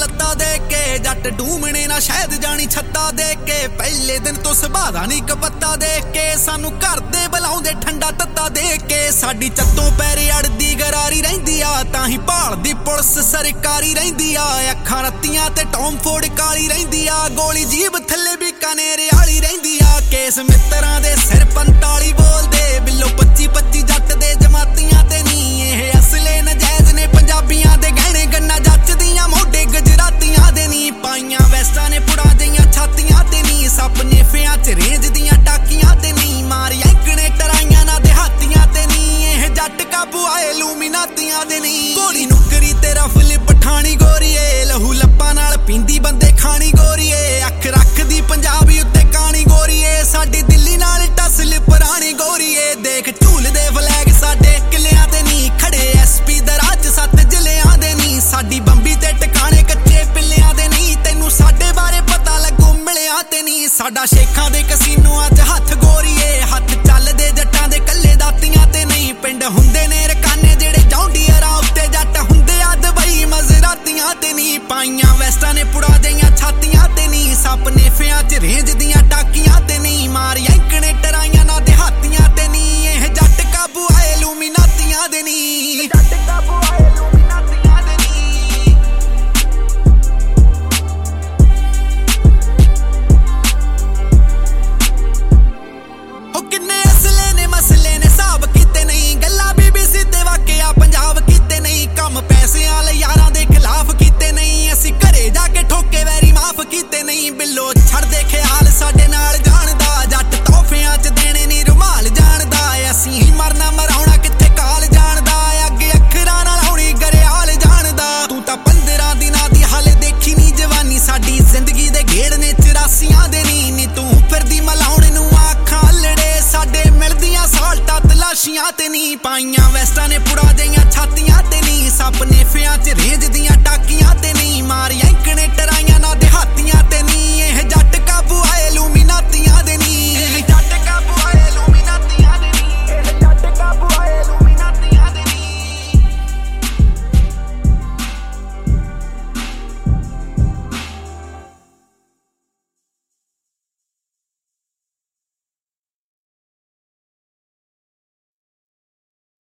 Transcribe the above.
लत्ता दे के जट डूमने ना शायद जानी छत्ता दे के पहले दिन तो सुभादा नहीं कपत्ता दे के सानू घर दे बुलाउंदे ठंडा तत्ता दे के साडी चत्तों पैरे अड़दी गरारी रहिंदी आ तां ही भालदी पुलिस सरकारी रहिंदी आ अखां रत्तियां ते टॉम फोड़ काली रहिंदी आ गोली जीभ थल्ले बीकानेर वाली रहिंदी आ केस मित्रां दे सिर 45 बोलदे बिल्लो 25 जट दे जमातियां ते नी इह असले नजायज ने पंजाबियां दे गहने गन्ना जचदियां मोढे गजरातियां दे नी पाइयां वैस्टां ने पुड़ा जइयां छातियां ते नी सप नेफियां च रेंज दियां टाकियां ते नी मारियां इकने टराइयां ना देहातियां ते नी इह जट काबू आए लूमिनातियां दे नी घोड़ी नुकरी ते रफल पठानी गोरीए लहू लप्पां नाल पींदी बंदे खानी गोरीए अख रखदी पंजाबी उत्ते कानी गोरीए साडी दिल्ली नाल टसल पुरानी गोरीए देख झूलदे फ्लैग साडे किलियां ते नी खड़े एसपी दराज 7 जिलियां दे नी साडी बंबी ते टकाने कच्चे पिल्लियां दे नी तैनू साडे बारे पता लगू मिलिया ते नी साडा शेखां दे कसीनोआं च हत्थ गोरीए हत्थ चलदे जट्टां दे कल्ले दातियां ते नहीं पिंड हुंदे ने रकाने जेड़े जौंडीअरां उत्ते जट हुंदे आ दुबई मजरातियां ते नी पाइयां वैस्टां ने पुड़ा जइयां छातियां ते नी सप नेफियां च रेंज दियां टाकियां ते नी मारियां